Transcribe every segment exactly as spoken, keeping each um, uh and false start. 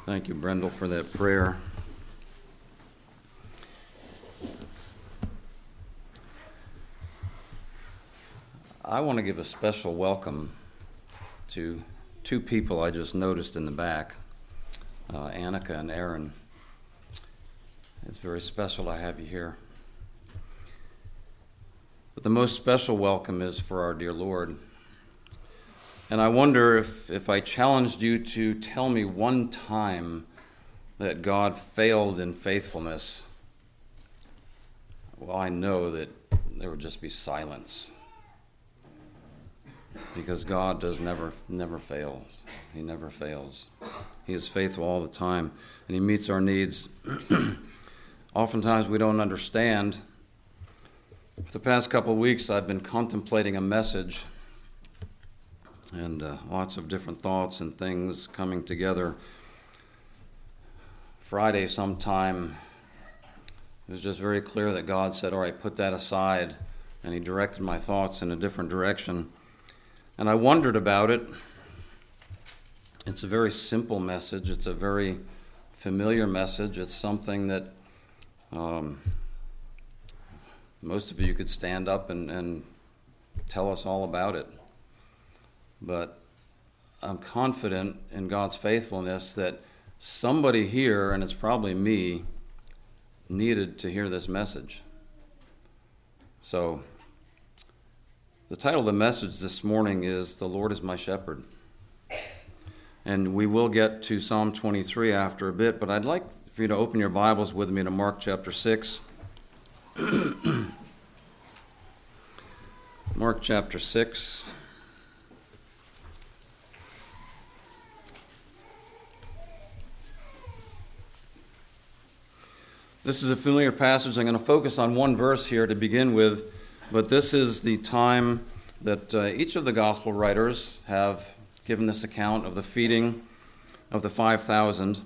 Thank you, Brendel, for that prayer. I want to give a special welcome to two people I just noticed in the back, uh, Annika and Aaron. It's very special to have you here. But the most special welcome is for our dear Lord. And I wonder if, if I challenged you to tell me one time that God failed in faithfulness, well, I know that there would just be silence. Because God does never, never fails. He never fails. He is faithful all the time, and He meets our needs. Oftentimes we don't understand. For the past couple of weeks, I've been contemplating a message, and uh, lots of different thoughts and things coming together. Friday sometime, it was just very clear that God said, all right, put that aside, and He directed my thoughts in a different direction. And I wondered about it. It's a very simple message. It's a very familiar message. It's something that um, most of you could stand up and, and tell us all about it. But I'm confident in God's faithfulness that somebody here, and it's probably me, needed to hear this message. So the title of the message this morning is The Lord is My Shepherd. And we will get to Psalm twenty-three after a bit, but I'd like for you to open your Bibles with me to Mark chapter six. Mark chapter six. This is a familiar passage. I'm going to focus on one verse here to begin with, but this is the time that uh, each of the gospel writers have given this account of the feeding of the five thousand.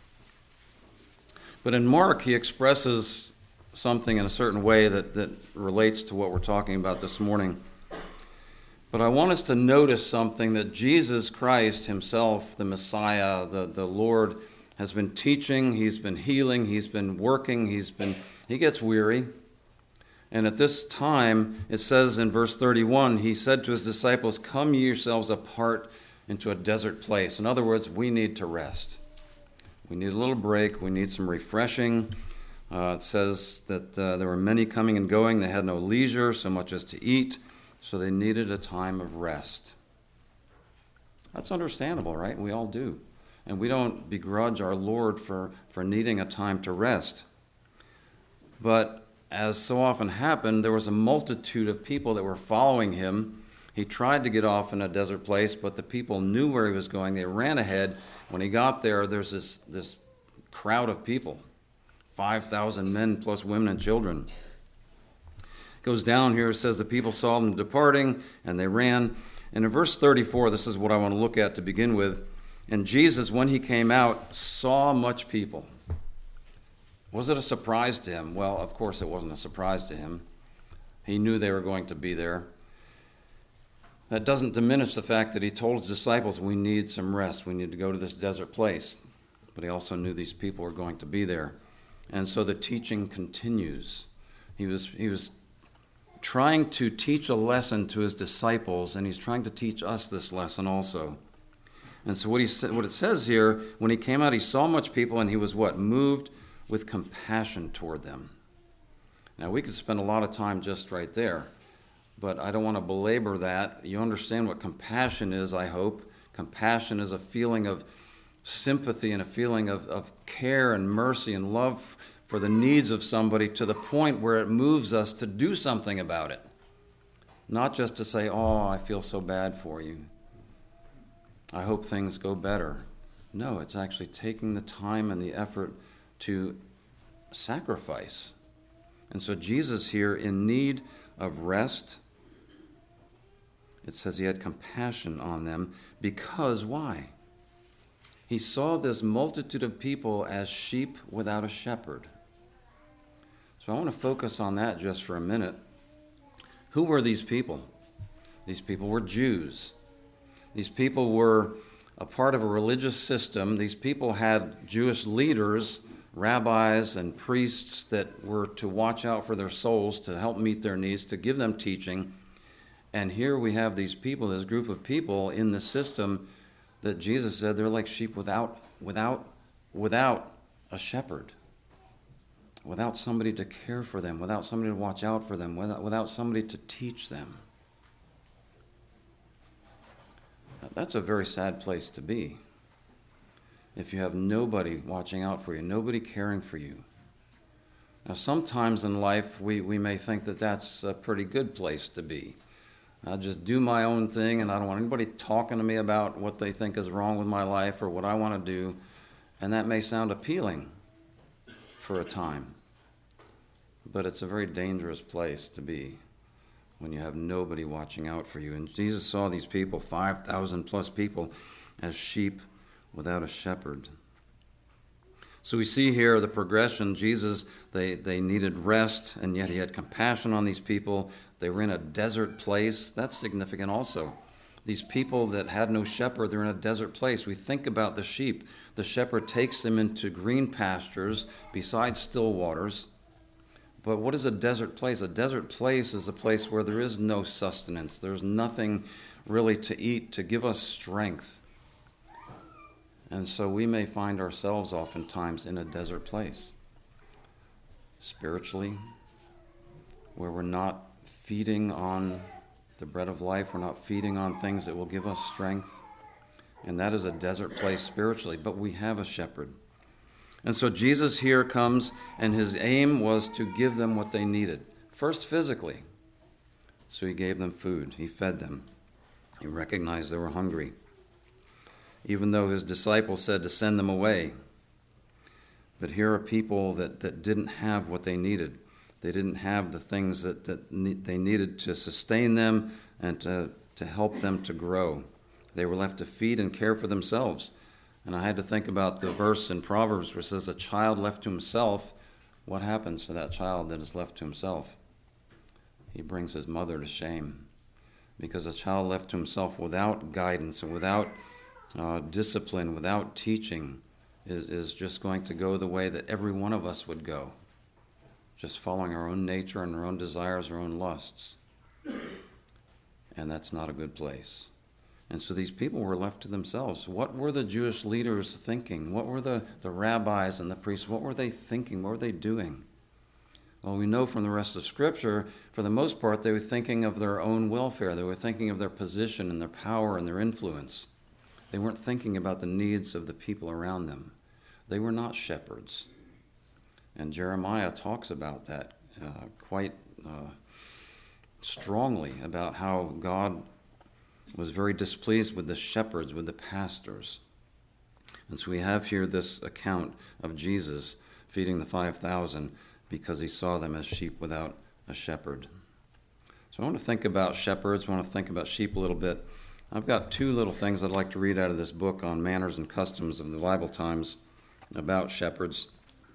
But in Mark, he expresses something in a certain way that, that relates to what we're talking about this morning. But I want us to notice something that Jesus Christ himself, the Messiah, the, the Lord, has been teaching, he's been healing, he's been working, he's been, he gets weary. And at this time, it says in verse thirty-one, he said to his disciples, come ye yourselves apart into a desert place. In other words, we need to rest. We need a little break, we need some refreshing. Uh, it says that uh, there were many coming and going, they had no leisure so much as to eat, so they needed a time of rest. That's understandable, right? We all do. And we don't begrudge our Lord for, for needing a time to rest. But as so often happened, there was a multitude of people that were following him. He tried to get off in a desert place, but the people knew where he was going. They ran ahead. When he got there, there's this, this crowd of people, five thousand men plus women and children. It goes down here, it says the people saw them departing, and they ran. And in verse thirty-four, this is what I want to look at to begin with. And Jesus, when he came out, saw much people. Was it a surprise to him? Well, of course it wasn't a surprise to him. He knew they were going to be there. That doesn't diminish the fact that he told his disciples, we need some rest. We need to go to this desert place. But he also knew these people were going to be there. And so the teaching continues. He was, he was trying to teach a lesson to his disciples, and he's trying to teach us this lesson also. And so what he said, what it says here, when he came out, he saw much people, and he was what? Moved with compassion toward them. Now, we could spend a lot of time just right there, but I don't want to belabor that. You understand what compassion is, I hope. Compassion is a feeling of sympathy and a feeling of, of care and mercy and love for the needs of somebody to the point where it moves us to do something about it. Not just to say, oh, I feel so bad for you. I hope things go better. No, it's actually taking the time and the effort to sacrifice. And so Jesus here, in need of rest, it says he had compassion on them because why? He saw this multitude of people as sheep without a shepherd. So I want to focus on that just for a minute. Who were these people? These people were Jews. These people were a part of a religious system. These people had Jewish leaders, rabbis and priests that were to watch out for their souls, to help meet their needs, to give them teaching. And here we have these people, this group of people in the system that Jesus said they're like sheep without, without, without a shepherd, without somebody to care for them, without somebody to watch out for them, without, without somebody to teach them. That's a very sad place to be. If you have nobody watching out for you, nobody caring for you. Now, sometimes in life, we, we may think that that's a pretty good place to be. I'll just do my own thing, and I don't want anybody talking to me about what they think is wrong with my life or what I want to do. And that may sound appealing for a time, but it's a very dangerous place to be when you have nobody watching out for you. And Jesus saw these people, five thousand plus people, as sheep without a shepherd. So we see here the progression. Jesus, they, they needed rest, and yet he had compassion on these people. They were in a desert place. That's significant also. These people that had no shepherd, they're in a desert place. We think about the sheep. The shepherd takes them into green pastures beside still waters. But what is a desert place? A desert place is a place where there is no sustenance. There's nothing really to eat to give us strength. And so we may find ourselves oftentimes in a desert place, spiritually, where we're not feeding on the bread of life. We're not feeding on things that will give us strength. And that is a desert place spiritually. But we have a shepherd. And so Jesus here comes, and his aim was to give them what they needed. First, physically. So he gave them food. He fed them. He recognized they were hungry, even though his disciples said to send them away. But here are people that, that didn't have what they needed. They didn't have the things that, that ne- they needed to sustain them and to, to help them to grow. They were left to feed and care for themselves. And I had to think about the verse in Proverbs where it says, a child left to himself, what happens to that child that is left to himself? He brings his mother to shame. Because a child left to himself without guidance and without uh, discipline, without teaching, is, is just going to go the way that every one of us would go. Just following our own nature and our own desires, our own lusts. And that's not a good place. And so these people were left to themselves. What were the Jewish leaders thinking? What were the, the rabbis and the priests, what were they thinking? What were they doing? Well, we know from the rest of Scripture, for the most part, they were thinking of their own welfare. They were thinking of their position and their power and their influence. They weren't thinking about the needs of the people around them. They were not shepherds. And Jeremiah talks about that uh, quite uh, strongly, about how God was very displeased with the shepherds, with the pastors. And so we have here this account of Jesus feeding the five thousand because he saw them as sheep without a shepherd. So I want to think about shepherds. I want to think about sheep a little bit. I've got two little things I'd like to read out of this book on manners and customs of the Bible times about shepherds.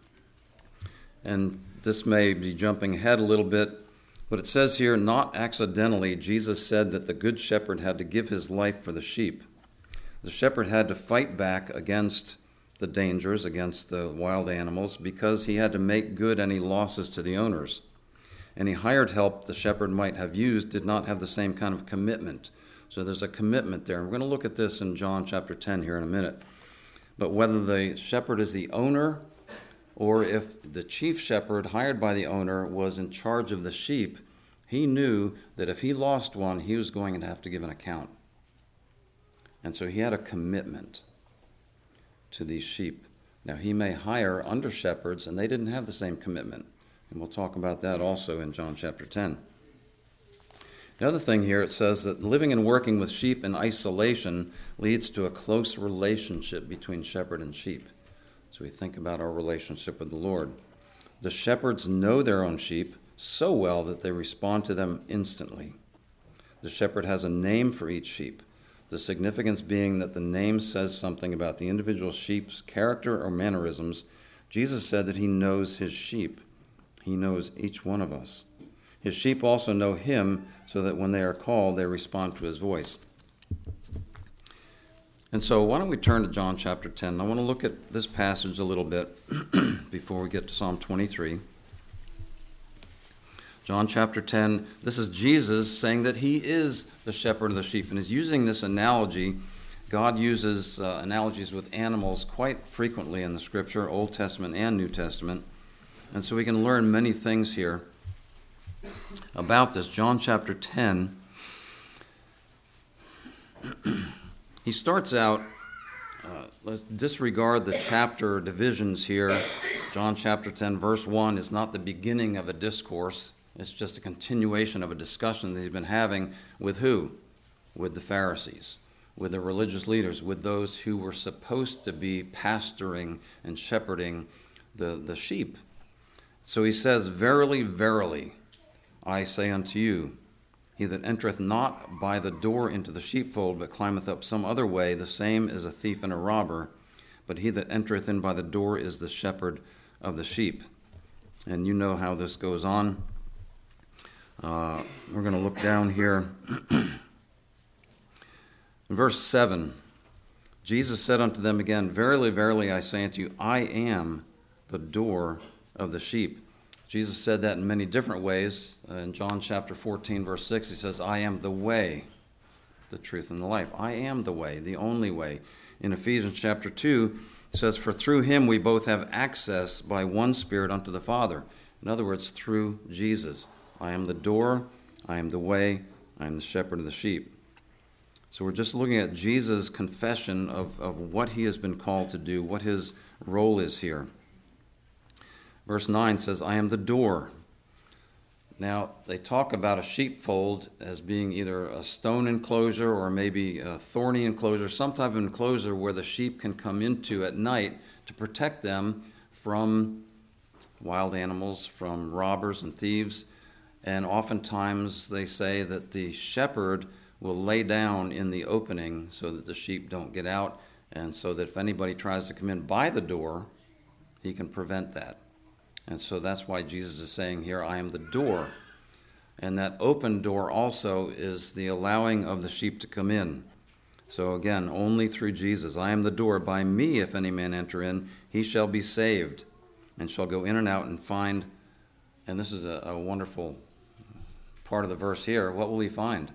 And this may be jumping ahead a little bit, but it says here, not accidentally, Jesus said that the good shepherd had to give his life for the sheep. The shepherd had to fight back against the dangers, against the wild animals, because he had to make good any losses to the owners. Any hired help the shepherd might have used did not have the same kind of commitment. So there's a commitment there. And we're going to look at this in John chapter ten here in a minute. But whether the shepherd is the owner, or if the chief shepherd hired by the owner was in charge of the sheep, he knew that if he lost one, he was going to have to give an account. And so he had a commitment to these sheep. Now, he may hire under shepherds, and they didn't have the same commitment. And we'll talk about that also in John chapter ten. The other thing here, it says that living and working with sheep in isolation leads to a close relationship between shepherd and sheep. So we think about our relationship with the Lord. The shepherds know their own sheep so well that they respond to them instantly. The shepherd has a name for each sheep, the significance being that the name says something about the individual sheep's character or mannerisms. Jesus said that he knows his sheep. He knows each one of us. His sheep also know him, so that when they are called, they respond to his voice. And so why don't we turn to John chapter ten. I want to look at this passage a little bit before we get to Psalm twenty-three. John chapter ten, this is Jesus saying that he is the shepherd of the sheep. And he's using this analogy. God uses uh, analogies with animals quite frequently in the Scripture, Old Testament and New Testament. And so we can learn many things here about this. John chapter ten, he starts out, uh, let's disregard the chapter divisions here. John chapter ten, verse one is not the beginning of a discourse. It's just a continuation of a discussion that he's been having with who? With the Pharisees, with the religious leaders, with those who were supposed to be pastoring and shepherding the, the sheep. So he says, "Verily, verily, I say unto you, he that entereth not by the door into the sheepfold, but climbeth up some other way, the same is a thief and a robber. But he that entereth in by the door is the shepherd of the sheep." And you know how this goes on. Uh, we're going to look down here. Verse seven, Jesus said unto them again, "Verily, verily, I say unto you, I am the door of the sheep." Jesus said that in many different ways. Uh, in John chapter fourteen, verse six, he says, "I am the way, the truth, and the life." I am the way, the only way. In Ephesians chapter two, it says, "For through him we both have access by one Spirit unto the Father." In other words, through Jesus. I am the door, I am the way, I am the shepherd of the sheep. So we're just looking at Jesus' confession of, of what he has been called to do, what his role is here. Verse nine says, "I am the door." Now, they talk about a sheepfold as being either a stone enclosure or maybe a thorny enclosure, some type of enclosure where the sheep can come into at night to protect them from wild animals, from robbers and thieves. And oftentimes they say that the shepherd will lay down in the opening so that the sheep don't get out, and so that if anybody tries to come in by the door, he can prevent that. And so that's why Jesus is saying here, "I am the door." And that open door also is the allowing of the sheep to come in. So again, only through Jesus. "I am the door. By me, if any man enter in, he shall be saved, and shall go in and out and find," and this is a, a wonderful part of the verse here, what will he find?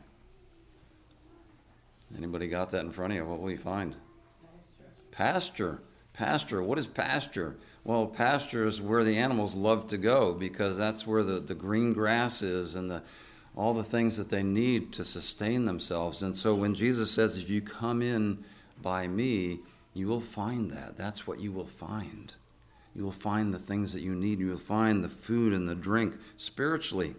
Anybody got that in front of you? What will he find? Pasture. Pasture. What is pasture? Well, pasture is where the animals love to go, because that's where the, the green grass is and the all the things that they need to sustain themselves. And so when Jesus says, "If you come in by me, you will find that." That's what you will find. You will find the things that you need. You will find the food and the drink spiritually.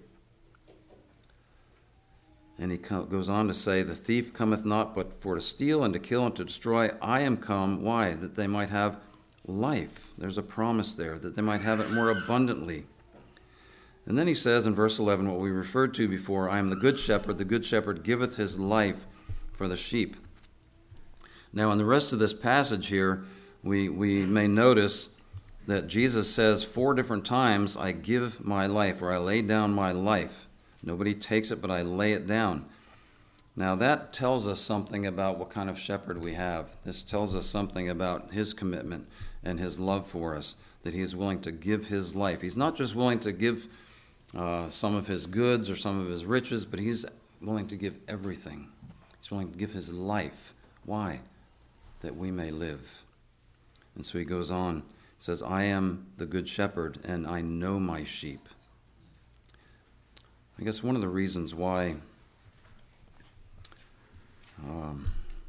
And he goes on to say, "The thief cometh not but for to steal and to kill and to destroy. I am come," why? "That they might have life." There's a promise there, that they might have it more abundantly. And then he says in verse eleven, what we referred to before, "I am the good shepherd. The good shepherd giveth his life for the sheep." Now, in the rest of this passage here, we, we may notice that Jesus says four different times, "I give my life," or "I lay down my life. Nobody takes it, but I lay it down." Now that tells us something about what kind of shepherd we have. This tells us something about his commitment and his love for us, that he is willing to give his life. He's not just willing to give uh, some of his goods or some of his riches, but he's willing to give everything. He's willing to give his life. Why? That we may live. And so he goes on. He says, "I am the good shepherd, and I know my sheep." I guess one of the reasons why um,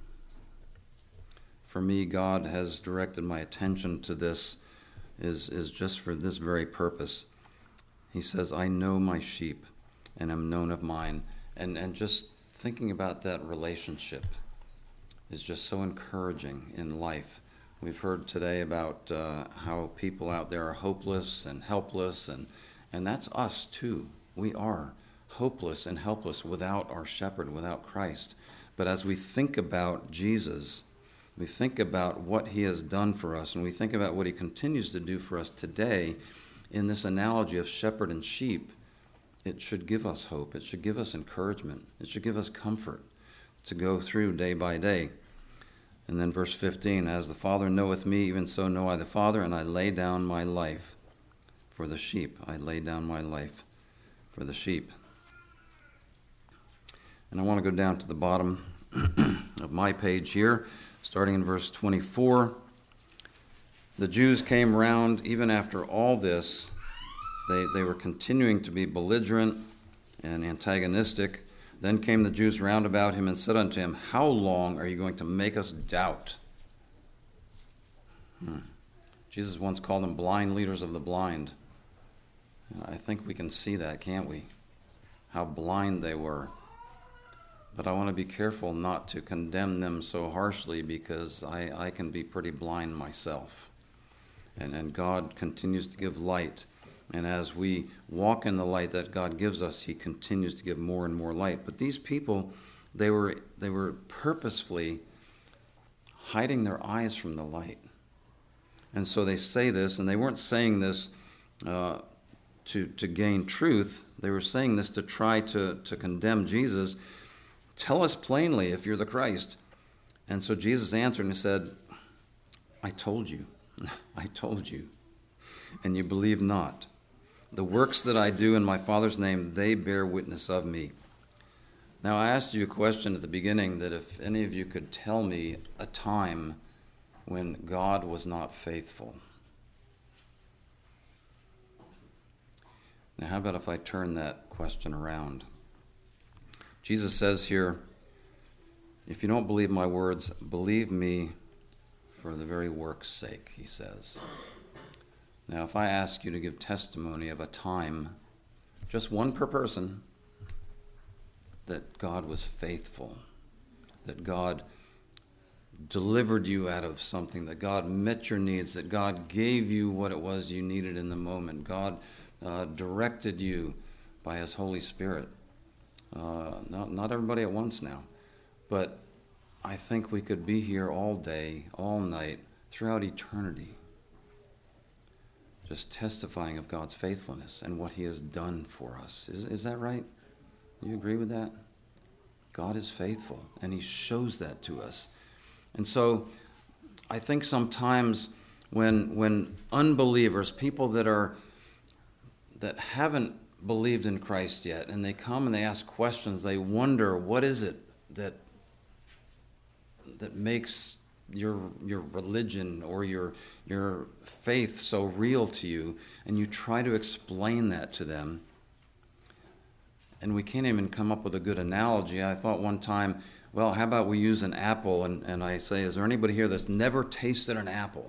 for me God has directed my attention to this is, is just for this very purpose. He says, "I know my sheep and am known of mine." And, and just thinking about that relationship is just so encouraging in life. We've heard today about uh, how people out there are hopeless and helpless, and, and that's us too. We are hopeless and helpless without our shepherd, without Christ. But as we think about Jesus, we think about what he has done for us, and we think about what he continues to do for us today in this analogy of shepherd and sheep, it should give us hope. It should give us encouragement. It should give us comfort to go through day by day. And then verse fifteen, as the Father knoweth me, even so know I the Father, and I lay down my life for the sheep. I lay down my life for the sheep. And I want to go down to the bottom of my page here, starting in verse twenty-four. The Jews came round, even after all this, they, they were continuing to be belligerent and antagonistic. Then came the Jews round about him and said unto him, how long are you going to make us doubt? Hmm. Jesus once called them blind leaders of the blind. I think we can see that, can't we? How blind they were. But I want to be careful not to condemn them so harshly, because I, I can be pretty blind myself. And, and God continues to give light. And as we walk in the light that God gives us, he continues to give more and more light. But these people, they were they were purposefully hiding their eyes from the light. And so they say this, and they weren't saying this uh, to, to gain truth. They were saying this to try to, to condemn Jesus. Tell us plainly if you're the Christ. And so Jesus answered and said, I told you. I told you. And you believe not. The works that I do in my Father's name, they bear witness of me. Now, I asked you a question at the beginning, that if any of you could tell me a time when God was not faithful. Now, how about if I turn that question around? Jesus says here, if you don't believe my words, believe me for the very work's sake, he says. Now, if I ask you to give testimony of a time, just one per person, that God was faithful, that God delivered you out of something, that God met your needs, that God gave you what it was you needed in the moment, God uh, directed you by his Holy Spirit. Uh, not, not everybody at once now, but I think we could be here all day, all night, throughout eternity, just testifying of God's faithfulness and what he has done for us. Is, is that right? Do you agree with that? God is faithful, and he shows that to us. And so I think sometimes when when unbelievers, people that are that haven't believed in Christ yet, and they come and they ask questions, they wonder, what is it that that makes your your religion or your your faith so real to you, and you try to explain that to them, and we can't even come up with a good analogy. I thought one time, well, how about we use an apple, and, and I say, is there anybody here that's never tasted an apple?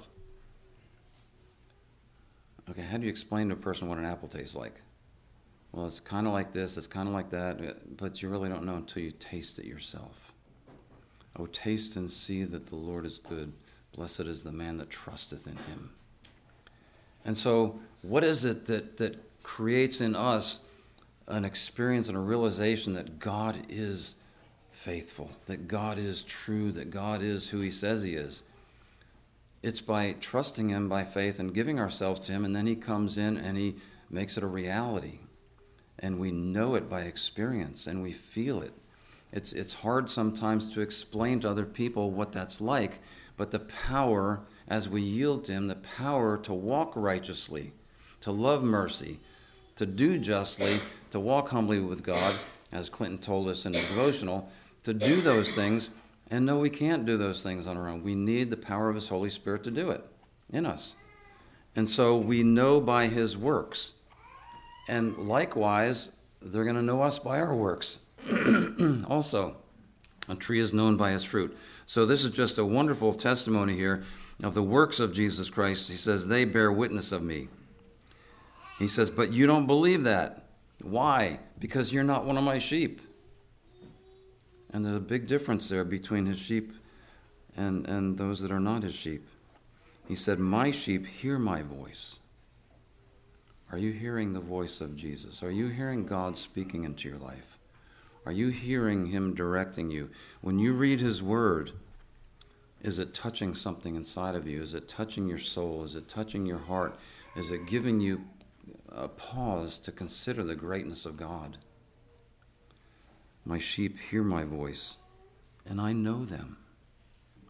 Okay, how do you explain to a person what an apple tastes like? Well, it's kind of like this, it's kind of like that, but you really don't know until you taste it yourself. Oh, taste and see that the Lord is good. Blessed is the man that trusteth in him. And so, what is it that, that creates in us an experience and a realization that God is faithful, that God is true, that God is who he says he is? It's by trusting him by faith and giving ourselves to him, and then he comes in and he makes it a reality. And we know it by experience, and we feel it. It's it's hard sometimes to explain to other people what that's like, but the power, as we yield to him, the power to walk righteously, to love mercy, to do justly, to walk humbly with God, as Clinton told us in the devotional, to do those things, and no, we can't do those things on our own. We need the power of his Holy Spirit to do it in us. And so we know by his works. And likewise, they're going to know us by our works. Also, a tree is known by its fruit. So this is just a wonderful testimony here of the works of Jesus Christ. He says, they bear witness of me. He says, but you don't believe that. Why? Because you're not one of my sheep. And there's a big difference there between his sheep and, and those that are not his sheep. He said, my sheep hear my voice. Are you hearing the voice of Jesus? Are you hearing God speaking into your life? Are you hearing him directing you? When you read his word, is it touching something inside of you? Is it touching your soul? Is it touching your heart? Is it giving you a pause to consider the greatness of God? My sheep hear my voice, and I know them.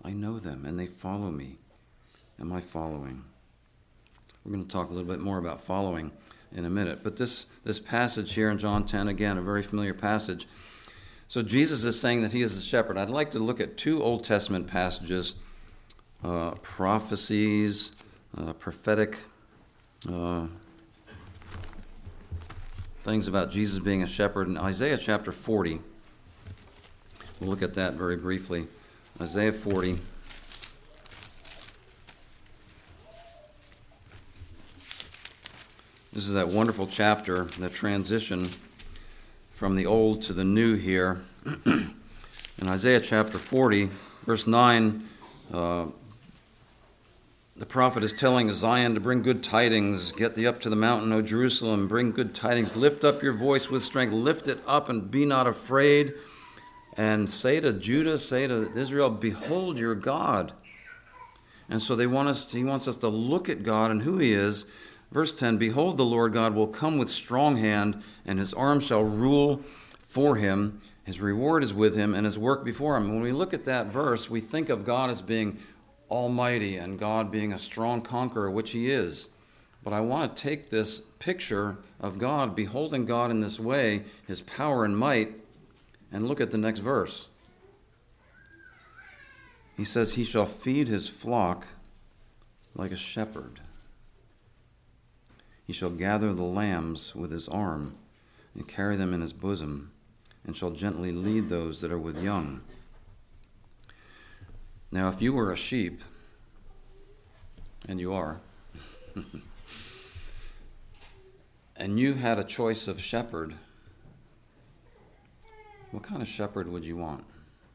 I know them, and they follow me. Am I following? We're going to talk a little bit more about following in a minute. But this, this passage here in John ten, again, a very familiar passage. So Jesus is saying that he is the shepherd. I'd like to look at two Old Testament passages, uh, prophecies, uh, prophetic uh, things about Jesus being a shepherd. In Isaiah chapter forty, we'll look at that very briefly. Isaiah forty. This is that wonderful chapter, the transition from the old to the new here. In Isaiah chapter forty, verse nine, uh, the prophet is telling Zion to bring good tidings. Get thee up to the mountain, O Jerusalem, bring good tidings. Lift up your voice with strength. Lift it up and be not afraid. And say to Judah, say to Israel, behold your God. And so they want us. He wants us to look at God and who he is. Verse ten, behold, the Lord God will come with strong hand, and his arm shall rule for him. His reward is with him, and his work before him. When we look at that verse, we think of God as being almighty and God being a strong conqueror, which he is. But I want to take this picture of God, beholding God in this way, his power and might, and look at the next verse. He says, he shall feed his flock like a shepherd. He shall gather the lambs with his arm and carry them in his bosom, and shall gently lead those that are with young. Now, if you were a sheep, and you are, and you had a choice of shepherd, what kind of shepherd would you want?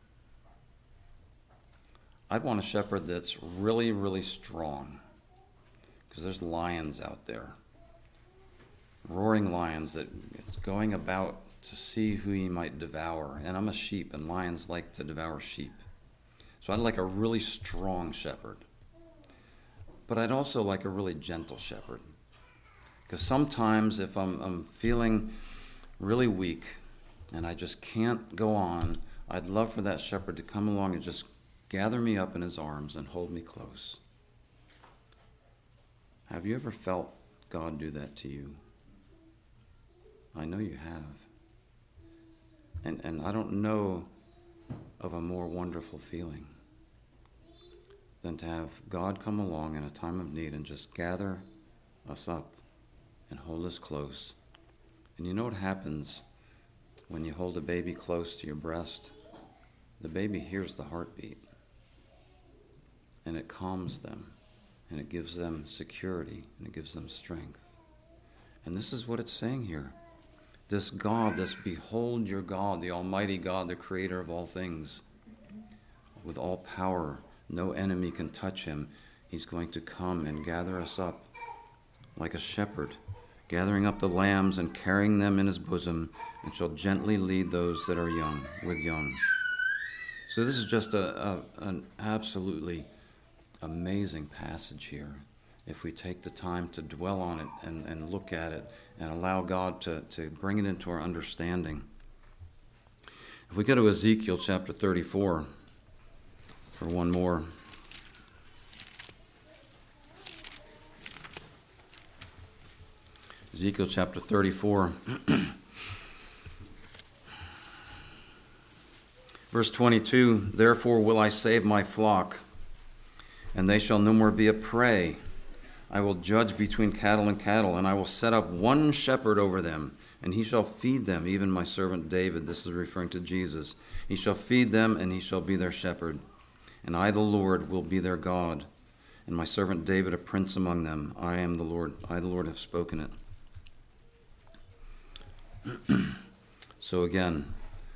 I'd want a shepherd that's really, really strong, because there's lions out there. Roaring lions that it's going about to see who he might devour. And I'm a sheep, and lions like to devour sheep. So I'd like a really strong shepherd. But I'd also like a really gentle shepherd. Because sometimes if I'm, I'm feeling really weak and I just can't go on, I'd love for that shepherd to come along and just gather me up in his arms and hold me close. Have you ever felt God do that to you? I know you have. And and I don't know of a more wonderful feeling than to have God come along in a time of need and just gather us up and hold us close. And you know what happens when you hold a baby close to your breast? The baby hears the heartbeat, and it calms them, and it gives them security, and it gives them strength. And this is what it's saying here. This God, this behold your God, the Almighty God, the creator of all things, with all power, no enemy can touch him. He's going to come and gather us up like a shepherd, gathering up the lambs and carrying them in his bosom, and shall gently lead those that are young, with young. So this is just a, a an absolutely amazing passage here. If we take the time to dwell on it and, and look at it and allow God to, to bring it into our understanding. If we go to Ezekiel chapter thirty-four for one more. Ezekiel chapter thirty-four. Verse twenty-two, therefore will I save my flock, and they shall no more be a prey. I will judge between cattle and cattle, and I will set up one shepherd over them, and he shall feed them, even my servant David. This is referring to Jesus. He shall feed them, and he shall be their shepherd. And I, the Lord, will be their God, and my servant David a prince among them. I am the Lord. I, the Lord, have spoken it. So again,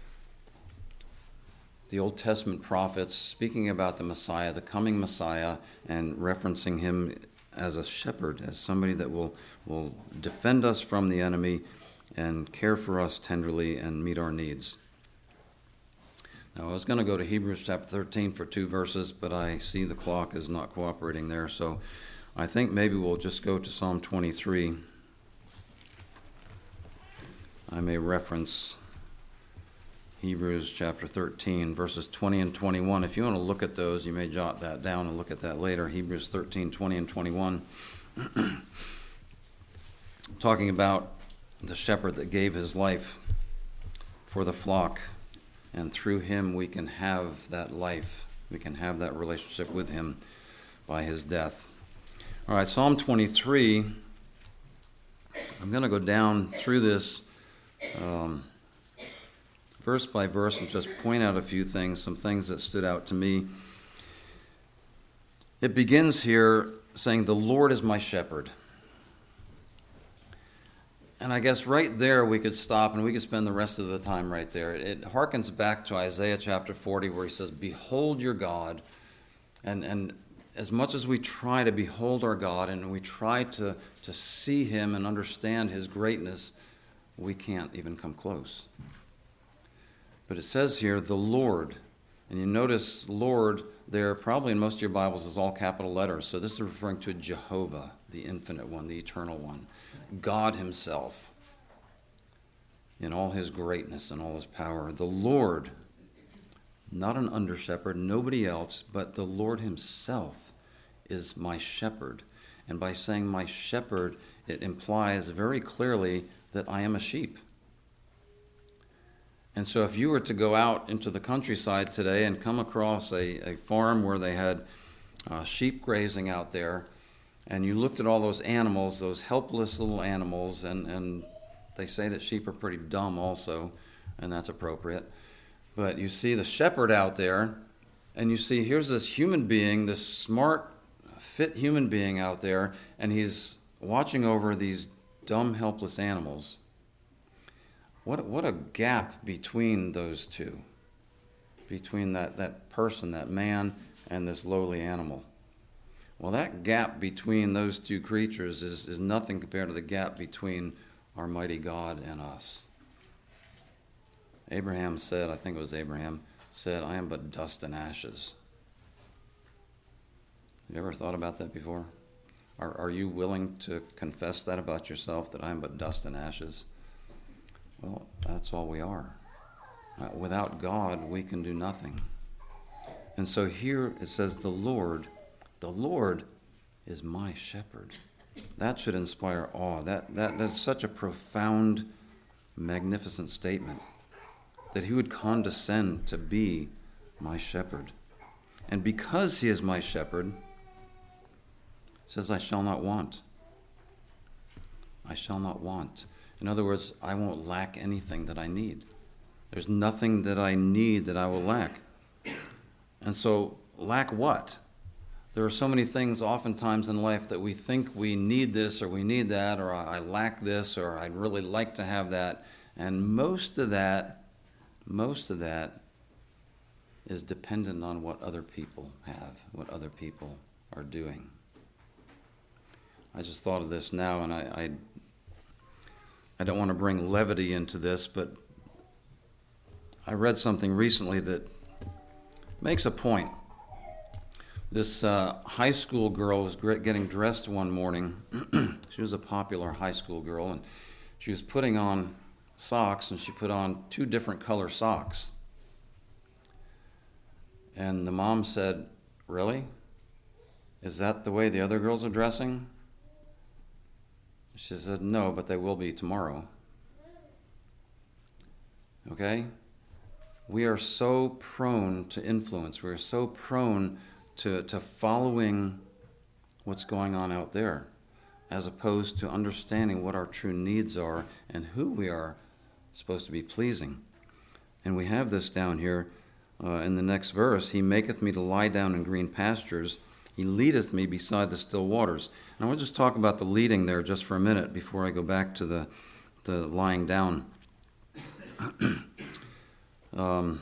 the Old Testament prophets speaking about the Messiah, the coming Messiah, and referencing him as a shepherd, as somebody that will, will defend us from the enemy and care for us tenderly and meet our needs. Now, I was going to go to Hebrews chapter thirteen for two verses, but I see the clock is not cooperating there, so I think maybe we'll just go to Psalm twenty-three. I may reference Hebrews chapter thirteen, verses twenty and twenty-one. If you want to look at those, you may jot that down and look at that later. Hebrews thirteen, twenty and twenty-one. Talking about the shepherd that gave his life for the flock, and through him we can have that life. We can have that relationship with him by his death. All right, Psalm twenty-three. I'm going to go down through this um, verse by verse and just point out a few things, some things that stood out to me. It begins here saying, "The Lord is my shepherd." And I guess right there we could stop and we could spend the rest of the time right there. It harkens back to Isaiah chapter forty, where he says, "Behold your God." And and as much as we try to behold our God and we try to, to see him and understand his greatness, we can't even come close. But it says here, "the Lord." And you notice Lord there, probably in most of your Bibles, is all capital letters. So this is referring to Jehovah, the infinite one, the eternal one. God himself in all his greatness and all his power. The Lord, not an under shepherd, nobody else, but the Lord himself is my shepherd. And by saying my shepherd, it implies very clearly that I am a sheep. And so if you were to go out into the countryside today and come across a, a farm where they had uh, sheep grazing out there, and you looked at all those animals, those helpless little animals, and, and they say that sheep are pretty dumb also, and that's appropriate. But you see the shepherd out there, and you see here's this human being, this smart, fit human being out there, and he's watching over these dumb, helpless animals. What, what a gap between those two, between that, that person, that man, and this lowly animal. Well, that gap between those two creatures is, is nothing compared to the gap between our mighty God and us. Abraham said, I think it was Abraham, said, "I am but dust and ashes." Have you ever thought about that before? Are, are you willing to confess that about yourself, that I am but dust and ashes? Well, that's all we are. Uh, without God, we can do nothing. And so here it says, the Lord, the Lord is my shepherd. That should inspire awe. That, that That's such a profound, magnificent statement, that he would condescend to be my shepherd. And because he is my shepherd, it says, I shall not want. I shall not want. In other words, I won't lack anything that I need. There's nothing that I need that I will lack. And so, lack what? There are so many things oftentimes in life that we think we need this or we need that, or I lack this, or I'd really like to have that. And most of that, most of that is dependent on what other people have, what other people are doing. I just thought of this now, and I, I, I don't want to bring levity into this, but I read something recently that makes a point. This uh, high school girl was getting dressed one morning. She was a popular high school girl, and she was putting on socks, and she put on two different color socks. And the mom said, "Really? Is that the way the other girls are dressing?" She said, "No, but they will be tomorrow." Okay? We are so prone to influence. We are so prone to, to following what's going on out there, as opposed to understanding what our true needs are and who we are supposed to be pleasing. And we have this down here uh, in the next verse. He maketh me to lie down in green pastures. He leadeth me beside the still waters. And I want to just talk about the leading there just for a minute before I go back to the, the lying down. um,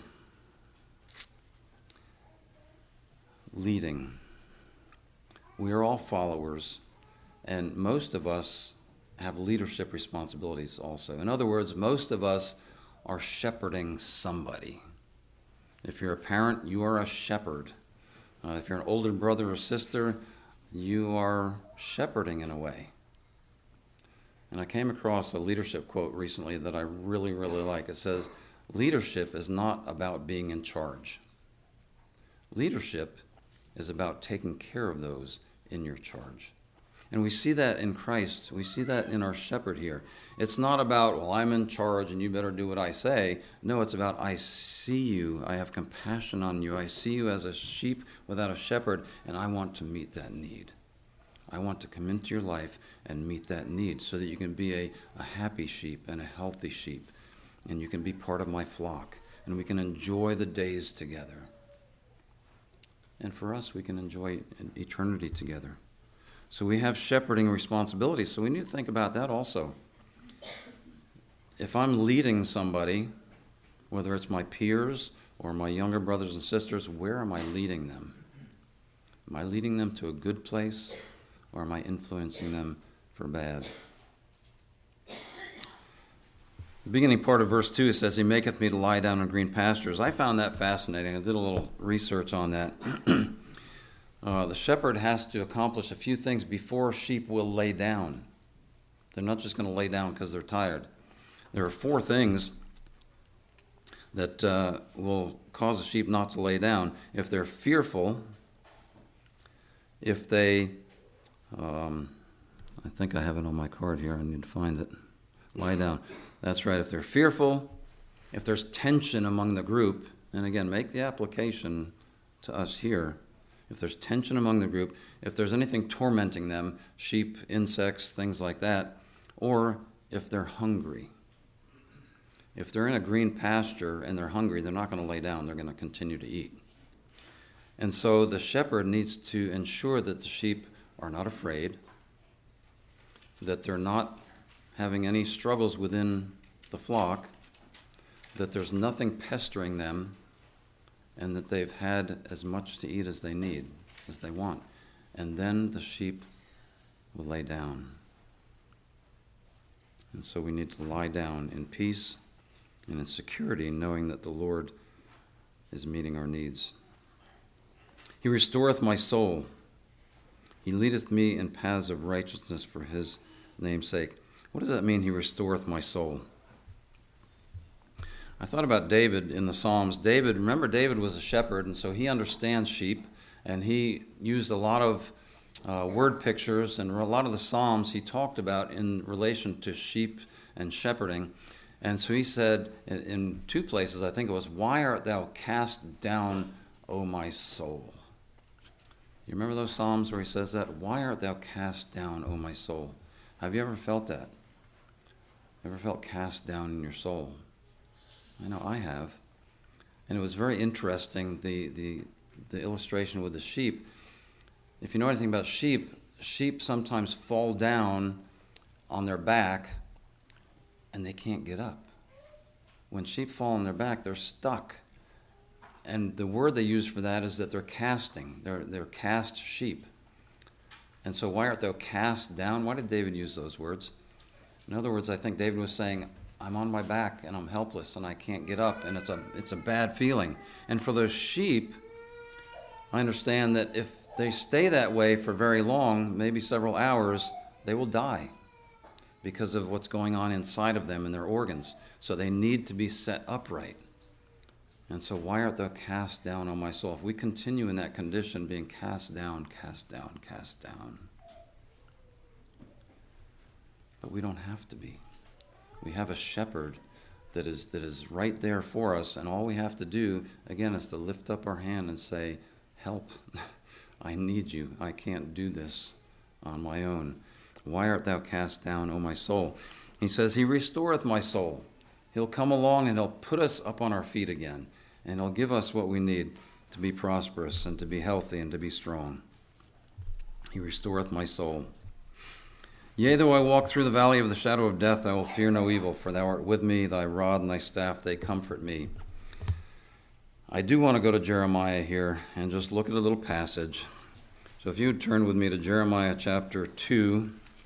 leading. We are all followers, and most of us have leadership responsibilities also. In other words, most of us are shepherding somebody. If you're a parent, you are a shepherd. Uh, if you're an older brother or sister, you are shepherding in a way. And I came across a leadership quote recently that I really, really like. It says, leadership is not about being in charge. Leadership is about taking care of those in your charge. And we see that in Christ. We see that in our shepherd here. It's not about, well, I'm in charge and you better do what I say. No, it's about, I see you. I have compassion on you. I see you as a sheep without a shepherd, and I want to meet that need. I want to come into your life and meet that need so that you can be a, a happy sheep and a healthy sheep, and you can be part of my flock, and we can enjoy the days together. And for us, we can enjoy eternity together. So we have shepherding responsibilities, so we need to think about that also. If I'm leading somebody, whether it's my peers or my younger brothers and sisters, where am I leading them? Am I leading them to a good place, or am I influencing them for bad? The beginning part of verse two says, He maketh me to lie down in green pastures. I found that fascinating. I did a little research on that. Uh, the shepherd has to accomplish a few things before sheep will lay down. They're not just going to lay down because they're tired. There are four things that uh, will cause a sheep not to lay down. If they're fearful, if they, um, I think I have it on my card here, I need to find it. Lie down. That's right. If they're fearful, if there's tension among the group, and again, make the application to us here. If there's tension among the group, if there's anything tormenting them, sheep, insects, things like that, or if they're hungry. If they're in a green pasture and they're hungry, they're not going to lay down. They're going to continue to eat. And so the shepherd needs to ensure that the sheep are not afraid, that they're not having any struggles within the flock, that there's nothing pestering them, and that they've had as much to eat as they need, as they want. And then the sheep will lay down. And so we need to lie down in peace and in security, knowing that the Lord is meeting our needs. He restoreth my soul. He leadeth me in paths of righteousness for his name's sake. What does that mean, he restoreth my soul? I thought about David in the Psalms. David, remember David was a shepherd, and so he understands sheep, and he used a lot of uh, word pictures, and a lot of the Psalms he talked about in relation to sheep and shepherding. And so he said in, in two places, I think it was, why art thou cast down, O my soul? You remember those Psalms where he says that? Why art thou cast down, O my soul? Have you ever felt that? Ever felt cast down in your soul? I know I have. And it was very interesting, the, the, the illustration with the sheep. If you know anything about sheep, sheep sometimes fall down on their back and they can't get up. When sheep fall on their back, they're stuck. And the word they use for that is that they're casting. They're, they're cast sheep. And so why art thou cast down? Why did David use those words? In other words, I think David was saying, I'm on my back and I'm helpless and I can't get up, and it's a it's a bad feeling. And for those sheep, I understand that if they stay that way for very long, maybe several hours, they will die because of what's going on inside of them and their organs. So they need to be set upright. And so why art thou cast down, O my soul? If we continue in that condition, being cast down, cast down, cast down. But we don't have to be. We have a shepherd that is that is right there for us, and all we have to do, again, is to lift up our hand and say, help, I need you. I can't do this on my own. Why art thou cast down, O my soul? He says, he restoreth my soul. He'll come along and he'll put us up on our feet again, and he'll give us what we need to be prosperous and to be healthy and to be strong. He restoreth my soul. Yea, though I walk through the valley of the shadow of death, I will fear no evil, for thou art with me, thy rod and thy staff, they comfort me. I do want to go to Jeremiah here and just look at a little passage. So if you would turn with me to Jeremiah chapter two.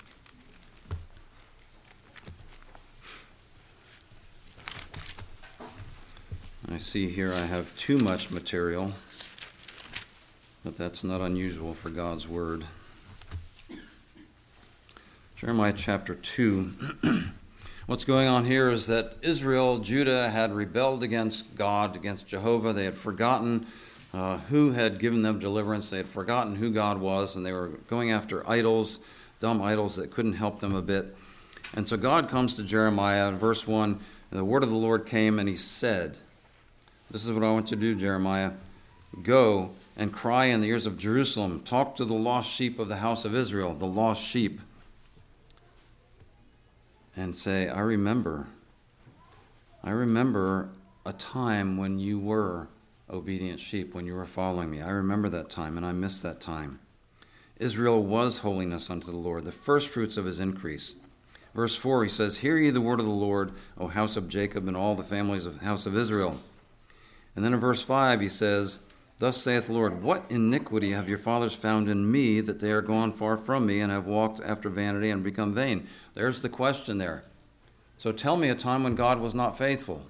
I see here I have too much material, but that's not unusual for God's word. Jeremiah chapter two. What's going on here is that Israel, Judah, had rebelled against God, against Jehovah. They had forgotten uh, who had given them deliverance. They had forgotten who God was, and they were going after idols, dumb idols that couldn't help them a bit. And so God comes to Jeremiah in verse one, and the word of the Lord came, and he said, this is what I want you to do, Jeremiah. Go and cry in the ears of Jerusalem. Talk to the lost sheep of the house of Israel, the lost sheep. And say, I remember. I remember a time when you were obedient sheep, when you were following me. I remember that time, and I miss that time. Israel was holiness unto the Lord, the first fruits of his increase. Verse four, he says, hear ye the word of the Lord, O house of Jacob, and all the families of the house of Israel. And then in verse five, he says, thus saith the Lord, what iniquity have your fathers found in me, that they are gone far from me, and have walked after vanity and become vain? There's the question there. So tell me a time when God was not faithful.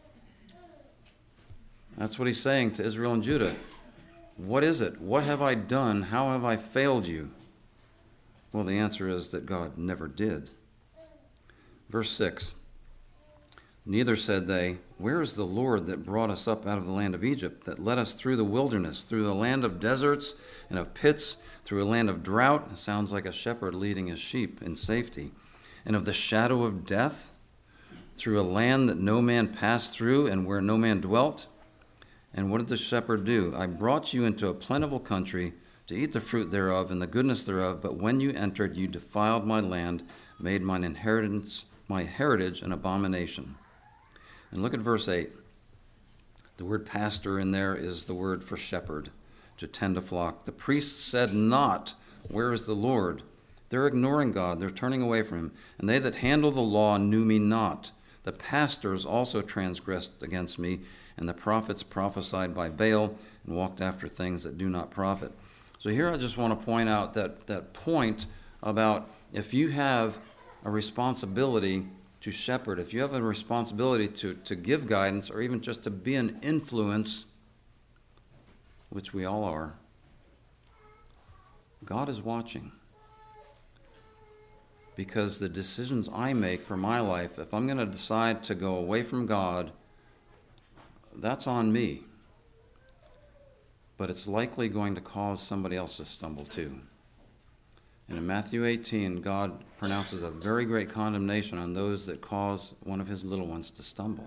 That's what he's saying to Israel and Judah. What is it? What have I done? How have I failed you? Well, the answer is that God never did. Verse six, neither said they, where is the Lord that brought us up out of the land of Egypt, that led us through the wilderness, through the land of deserts and of pits, through a land of drought? It sounds like a shepherd leading his sheep in safety. And of the shadow of death, through a land that no man passed through and where no man dwelt? And what did the shepherd do? I brought you into a plentiful country to eat the fruit thereof and the goodness thereof, but when you entered, you defiled my land, made mine inheritance, my heritage an abomination. And look at verse eight. The word pastor in there is the word for shepherd, to tend a flock. The priests said not, where is the Lord? They're ignoring God. They're turning away from him. And they that handle the law knew me not. The pastors also transgressed against me, and the prophets prophesied by Baal and walked after things that do not profit. So here I just want to point out that, that point about if you have a responsibility to shepherd, if you have a responsibility to, to give guidance or even just to be an influence, which we all are, God is watching. Because the decisions I make for my life, if I'm going to decide to go away from God, that's on me. But it's likely going to cause somebody else to stumble too. And in Matthew eighteen, God pronounces a very great condemnation on those that cause one of his little ones to stumble.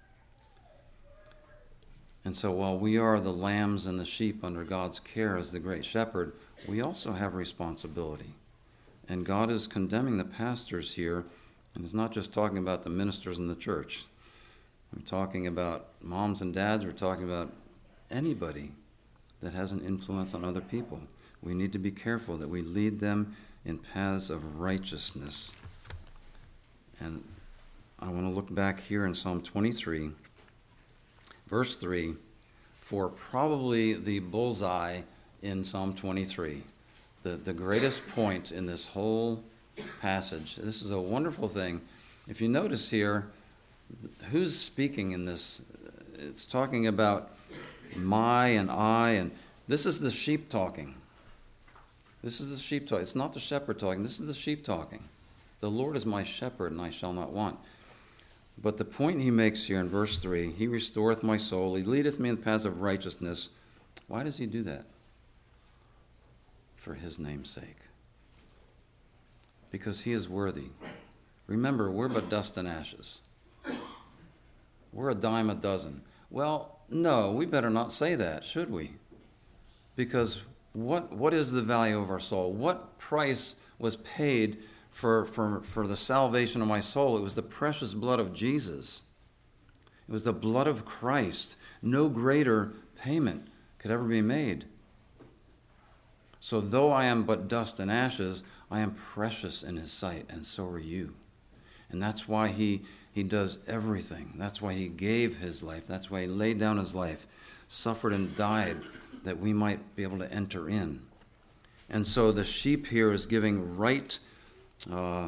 And so while we are the lambs and the sheep under God's care as the great shepherd, we also have responsibility. And God is condemning the pastors here, and he's not just talking about the ministers in the church. We're talking about moms and dads. We're talking about anybody that has an influence on other people. We need to be careful that we lead them in paths of righteousness. And I want to look back here in Psalm twenty-three, verse three, for probably the bullseye in Psalm twenty-three. The, the greatest point in this whole passage. This is a wonderful thing. If you notice here, who's speaking in this? It's talking about my and I, and this is the sheep talking. This is the sheep talking. It's not the shepherd talking. This is the sheep talking. The Lord is my shepherd, and I shall not want. But the point he makes here in verse three, he restoreth my soul. He leadeth me in the paths of righteousness. Why does he do that? For his name's sake. Because he is worthy. Remember, we're but dust and ashes. We're a dime a dozen. Well, no, we better not say that, should we? Because what what is the value of our soul? What price was paid for, for, for the salvation of my soul? It was the precious blood of Jesus. It was the blood of Christ. No greater payment could ever be made. So though I am but dust and ashes, I am precious in his sight, and so are you. And that's why he, he does everything. That's why he gave his life. That's why he laid down his life, suffered and died, that we might be able to enter in. And so the sheep here is giving right uh,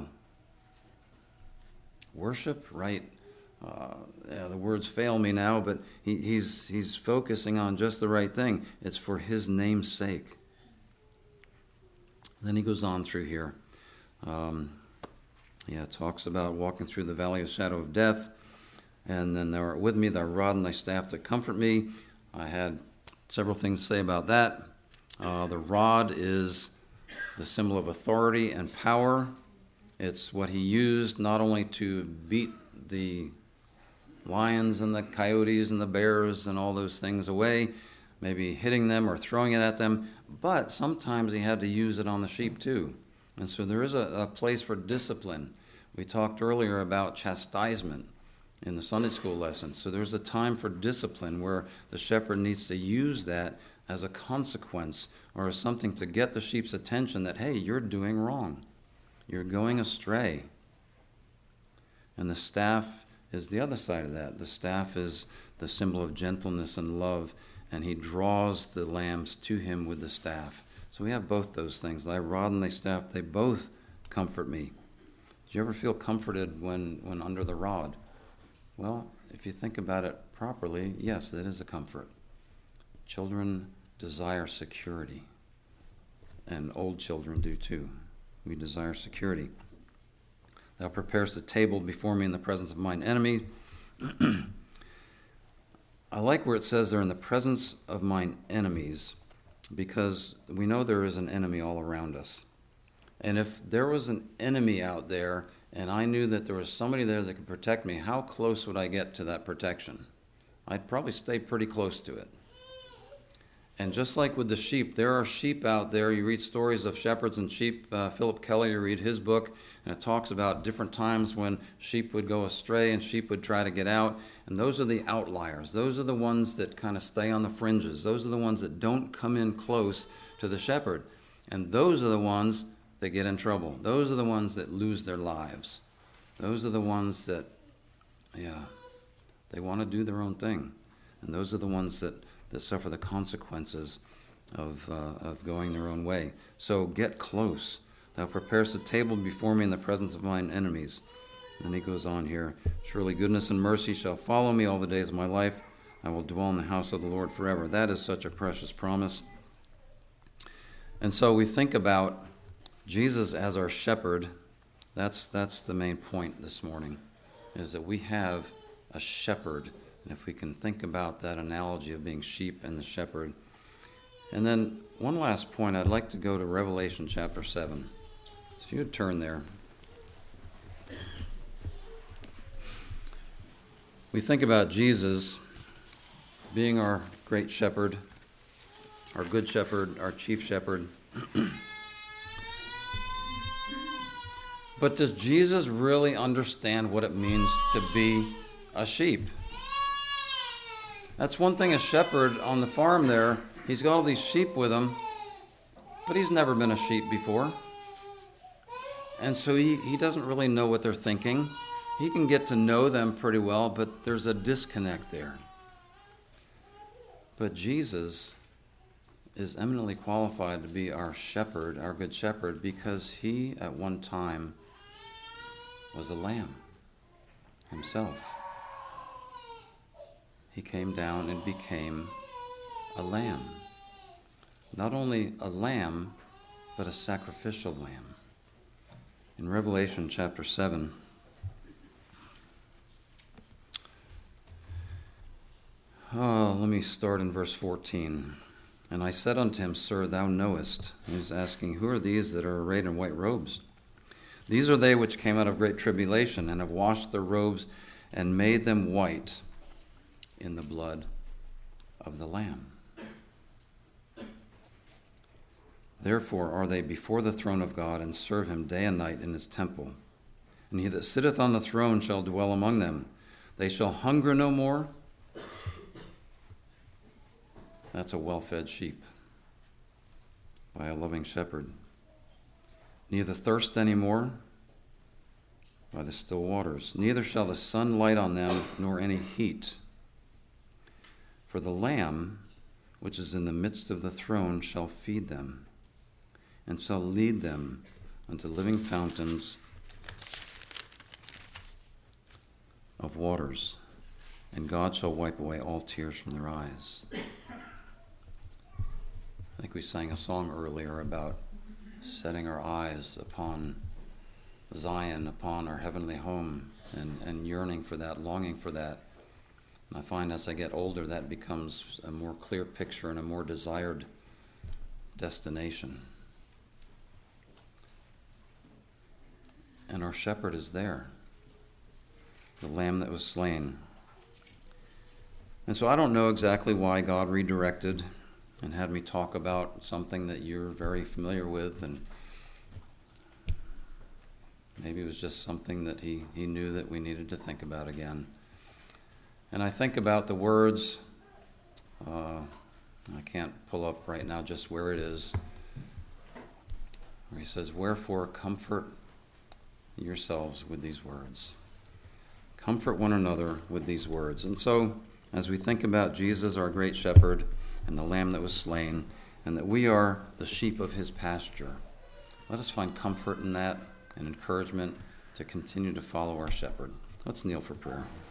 worship, right? Uh, yeah, the words fail me now, but he, he's he's focusing on just the right thing. It's for his name's sake. Then he goes on through here. Um, Yeah, it talks about walking through the valley of shadow of death. And then thou art with me, thy rod and thy staff to comfort me. I had several things to say about that. Uh, the rod is the symbol of authority and power. It's what he used not only to beat the lions and the coyotes and the bears and all those things away, maybe hitting them or throwing it at them, but sometimes he had to use it on the sheep too. And so there is a, a place for discipline. We talked earlier about chastisement in the Sunday school lesson. So there's a time for discipline where the shepherd needs to use that as a consequence or as something to get the sheep's attention that, hey, you're doing wrong. You're going astray. And the staff is the other side of that. The staff is the symbol of gentleness and love, and he draws the lambs to him with the staff. So we have both those things. Thy rod and thy staff, they both comfort me. Do you ever feel comforted when, when under the rod? Well, if you think about it properly, yes, that is a comfort. Children desire security, and old children do too. We desire security. Thou preparest a table before me in the presence of mine enemy. I like where it says they're in the presence of mine enemies, because we know there is an enemy all around us. And if there was an enemy out there and I knew that there was somebody there that could protect me, how close would I get to that protection? I'd probably stay pretty close to it. And just like with the sheep, there are sheep out there. You read stories of shepherds and sheep. Uh, Philip Keller, you read his book, and it talks about different times when sheep would go astray and sheep would try to get out. And those are the outliers. Those are the ones that kind of stay on the fringes. Those are the ones that don't come in close to the shepherd. And those are the ones that get in trouble. Those are the ones that lose their lives. Those are the ones that, yeah, they want to do their own thing. And those are the ones that that suffer the consequences of uh, of going their own way. So get close. Thou preparest a table before me in the presence of mine enemies. And then he goes on here. Surely goodness and mercy shall follow me all the days of my life. I will dwell in the house of the Lord forever. That is such a precious promise. And so we think about Jesus as our shepherd. That's that's the main point this morning, is that we have a shepherd. And if we can think about that analogy of being sheep and the shepherd. And then one last point, I'd like to go to Revelation chapter seven. So if you would turn there. We think about Jesus being our great shepherd, our good shepherd, our chief shepherd. But does Jesus really understand what it means to be a sheep? That's one thing, a shepherd on the farm there, he's got all these sheep with him, but he's never been a sheep before. And so he, he doesn't really know what they're thinking. He can get to know them pretty well, but there's a disconnect there. But Jesus is eminently qualified to be our shepherd, our good shepherd, because he at one time was a lamb himself. He came down and became a lamb. Not only a lamb, but a sacrificial lamb. In Revelation chapter seven, oh, let me start in verse fourteen. And I said unto him, Sir, thou knowest. And he's asking, who are these that are arrayed in white robes? These are they which came out of great tribulation, and have washed their robes and made them white in the blood of the Lamb. Therefore are they before the throne of God, and serve him day and night in his temple. And he that sitteth on the throne shall dwell among them. They shall hunger no more. That's a well-fed sheep by a loving shepherd. Neither thirst any more by the still waters. Neither shall the sun light on them, nor any heat. For the Lamb, which is in the midst of the throne, shall feed them, and shall lead them unto living fountains of waters, and God shall wipe away all tears from their eyes. I think we sang a song earlier about setting our eyes upon Zion, upon our heavenly home, and, and yearning for that, longing for that. And I find as I get older, that becomes a more clear picture and a more desired destination. And our shepherd is there, the lamb that was slain. And so I don't know exactly why God redirected and had me talk about something that you're very familiar with, and maybe it was just something that he, he knew that we needed to think about again. And I think about the words, uh, I can't pull up right now just where it is, where he says, "Wherefore comfort yourselves with these words." Comfort one another with these words. And so, as we think about Jesus, our great shepherd, and the lamb that was slain, and that we are the sheep of his pasture, let us find comfort in that and encouragement to continue to follow our shepherd. Let's kneel for prayer.